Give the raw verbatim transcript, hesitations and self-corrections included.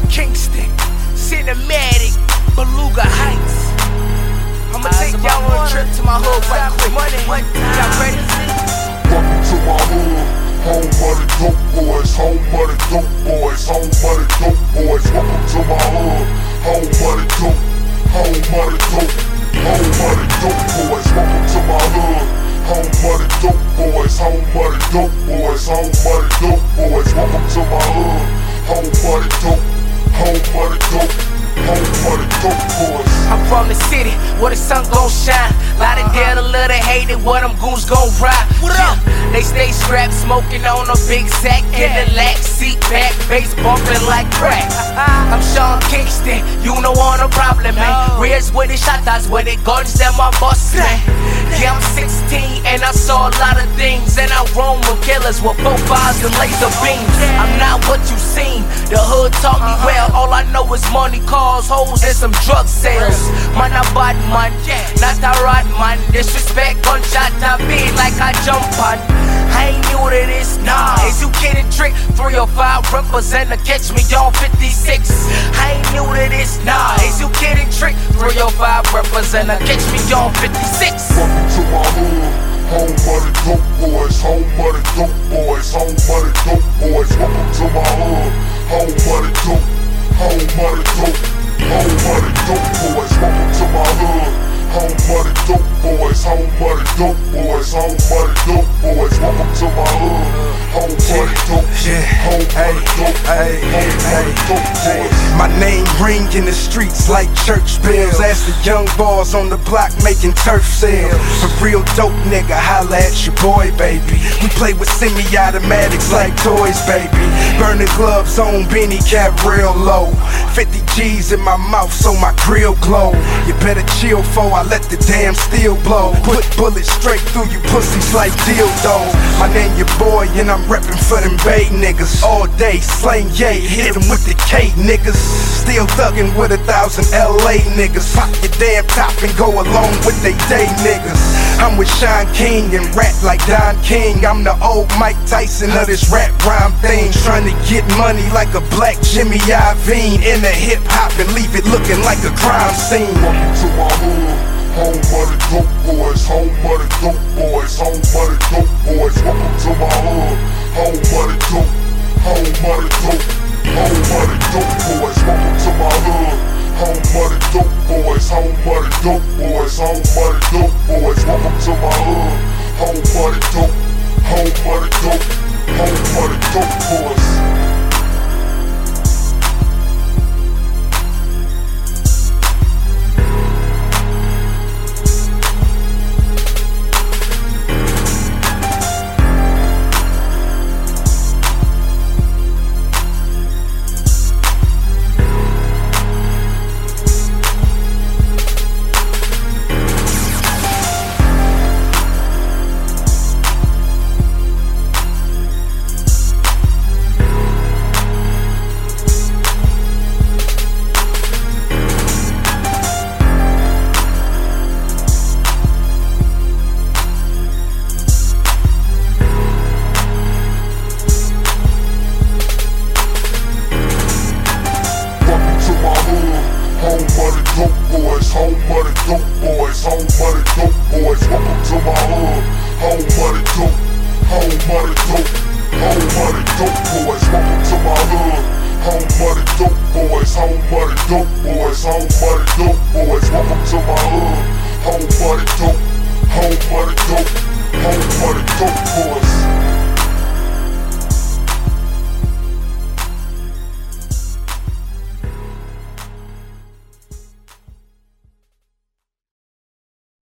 Kingston, Cinematic, Beluga Heights. I'ma take y'all on a trip to my hood right quick. Y'all ready? Welcome to my hood, home of the dope boys, home of the dope boys, home of the dope boys. Welcome to my hood, home of the dope, home of the dope, home of the dope boys. Welcome to my hood, home of the dope boys, home of the dope boys, home of the dope boys. Welcome to my hood, home of the dope, home of the dope, home of the dope boys. I'm from the city where the sun gon' shine. Lot of dead, a little hate it, where them goons gon' ride. What up? They stay strapped, smoking on a big sack in the lack, seat back, bass bumping like crack. I'm Sean Kingston, you know on a problem, man. Where's where the shot that's where they guns them my boss, man. Yeah, I'm sixteen and I saw a lot of things, and I roam with killers with four fives and laser beams. I'm not what you seen, the hood taught me well. All I know is money, cars, hoes, and some drug sales. Man, I bad man, not a right man. Disrespect, gunshot, I beat like I jump on. I ain't new to this, nah. Is you kidding? Trick three or five represent to catch me on fifty-six. I ain't new to this, nah. Is you kidding? Trick three or five represent to catch me on fifty-six. Welcome to my hood, home of the dope boys, home of the dope boys, home of the dope boys. Welcome to my hood, home of the dope, home of the dope, home of the dope boys. Welcome to my hood, home of the dope boys, home of the dope boys, home of the dope boys. Welcome to my hood, home of the dope, home of the dope, home of the dope boys. My name ring in the streets like church bells. As the young boys on the block making turf sales. A real dope nigga, holla at your boy, baby. We play with semi-automatics like toys, baby. Burning gloves on, beanie cap real low. fifty G's in my mouth so my grill glow. You better chill for I let the damn steel blow. Put bullets straight through you pussies like dildos. My name your boy and I'm reppin' for them Bay niggas. All day slang yay, hit 'em with the K niggas. Still thuggin' with a thousand L A niggas. Pop your damn top and go along with they day niggas. I'm with Sean King and rap like Don King. I'm the old Mike Tyson of this rap rhyme thing. Trying to get money like a black Jimmy Iovine. In the hip hop and leave it looking like a crime scene. Welcome to my hood, home of the dope boys, home of the dope boys, home of the dope boys. Welcome to my hood, home of the dope, home of the dope, home of the dope boys. Welcome to my hood, home of the dope boys, home of the dope boys, home of the dope boys. Welcome to my hood, home of the dope, home of the dope, home of the dope boys. Home of the dope boys, home of the dope boys. Welcome to my hood, home of the dope, home of the dope, home of the dope boys. Welcome to my hood, home of the dope boys, home of the dope boys, home of the dope boys. Welcome to my hood, home of the dope, home of the dope, home